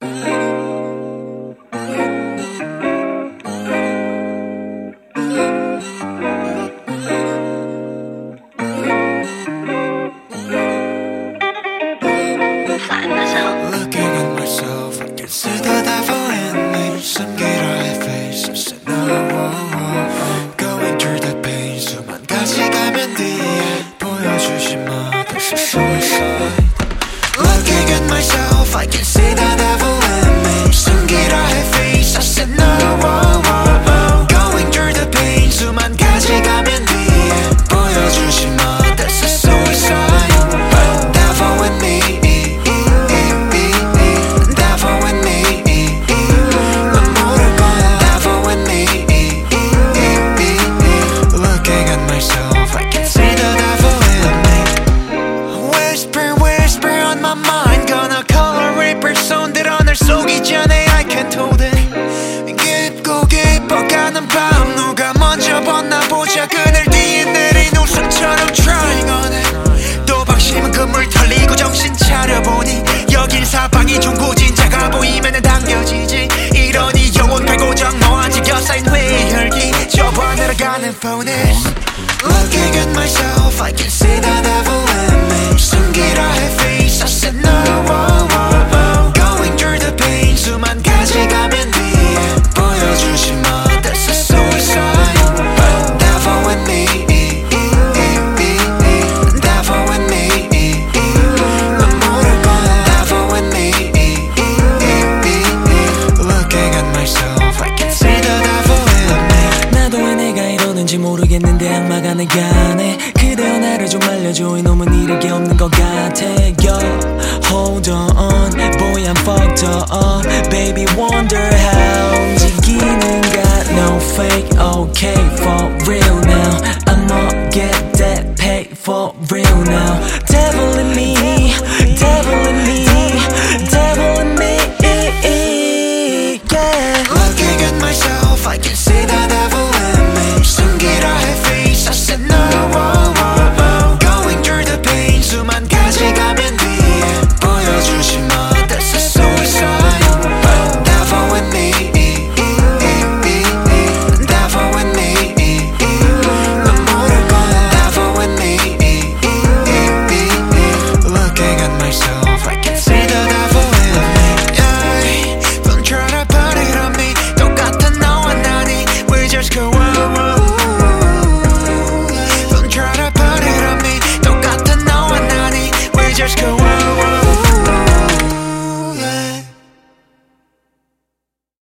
Looking at myself, I can see the devil in me. 숨기려 해 face, I said no. Going through the pain, 수만 가지 가면 뒤에 보여주지 마, this is suicide. Looking at myself, I can see the devil in me. 숨기려 해 face, I said no. Going through the pain, 수만 가지 가면 뒤에 보여주지 마, this is suicide. Devil with me. 그늘 뒤에 내린 웃음처럼 trying on it. 또 방심은 그물 털리고 정신 차려보니 여긴 사방이 중고진자가 보이면 당겨지지. 이러니 영혼 갈고정 너와 지겨싸인 회혈기 접어 내려가는 phonies. Looking at myself, I can see the devil in me. 숨기려 해 face, I said no. Going through the pain, 수만 가지 가면 뒤에 보여주지 마, this is suicide. 모르겠는데 악마가 내가 네 그대여 나를 좀 알려줘. 이놈은 잃을 게 없는 것 같아. Yo, hold on, boy I'm fucked up. Baby wonder how 움직이는가. No fake, okay for real now. I'ma get that paid for real now.